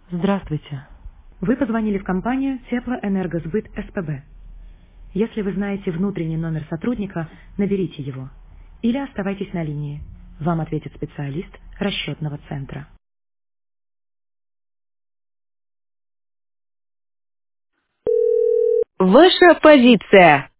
Здравствуйте. Вы позвонили в компанию Теплоэнергосбыт СПБ. Если вы знаете внутренний номер сотрудника, наберите его. Или оставайтесь на линии. Вам ответит специалист расчетного центра. Ваша позиция.